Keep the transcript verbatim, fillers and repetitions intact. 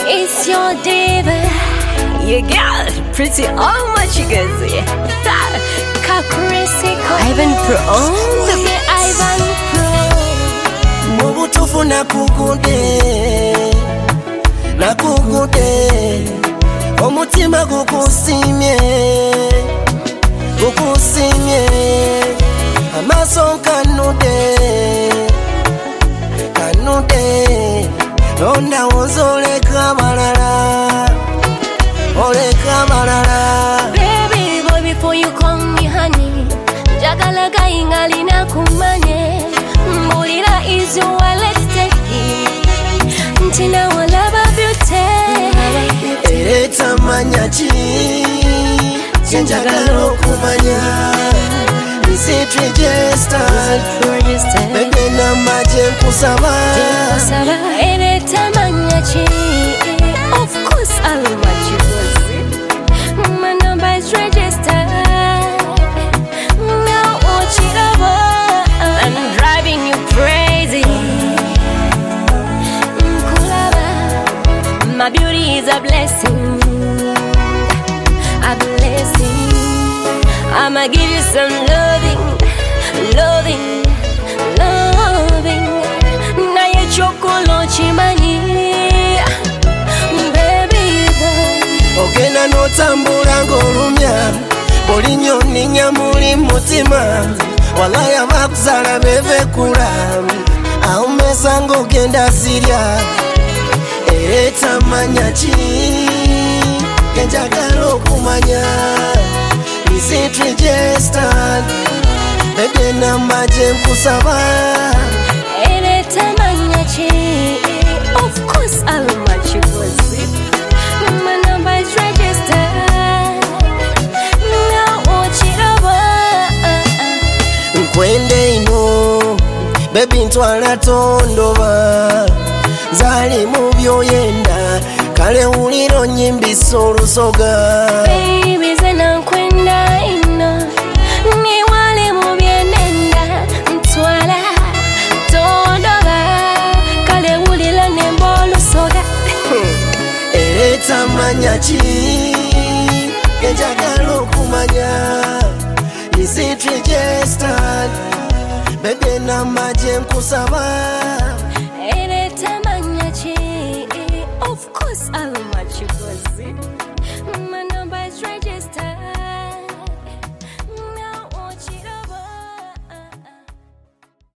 It's your diva. You got pretty how much you guys see. Ivan Pro on the beat. Ivan Pro. Mubutufu nakukunde, nakukunde. Omutima gukusimye, gukusimye. Amaso kanude, kanude. Onda wozoleka balala, oleka balala. Baby boy, before you call me honey, jagala gaingali na kumanye. Mbulira is your wallet steady. Ntina walaba beauty. Ereta manyachi, njagala okumanya. Is it registered? Bebe na maje kusaba. Ereta manyachi. Of course I'll watch you. My number is registered. Now watch it over. I'm driving you crazy. Kulaba. My beauty is a blessing. A blessing. I'ma give you some loving, loving, loving. Na ye chokolo chimani, baby boy. Ogena no tambula ngolumya, bolinyo ninya muli mutima. Walaya bakuzala beve kula, aumesa ngogenda sirya. Ereta manyachi, njagala okumanya. Is it registered? Bebe na maje kusaba. Ereta manyachi. Of course I'll match you was it. My number is registered. Now watch it over. Nkwende ino, baby ntwala tondoba. Zali mubyo yenda, kale uliro nyimbiso olusoga. Baby zena nkwenda ino, ni wale mubyenenda. Ntwala tondoba, kale uliro nembo olusoga. Ereta manyachi, njagala okumanya. Is it registered? Bebe na maje nkusaba.